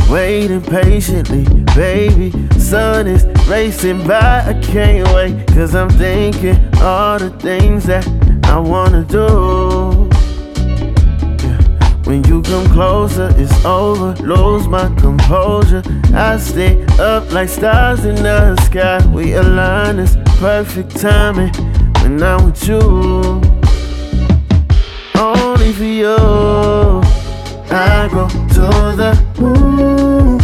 waiting patiently, baby. Sun is racing by, I can't wait. Cause I'm thinking all the things that I wanna do. When you come closer, it's over, lose my composure. I stay up like stars in the sky. We align, it's perfect timing when I'm with you. Only for you, I go to the moon.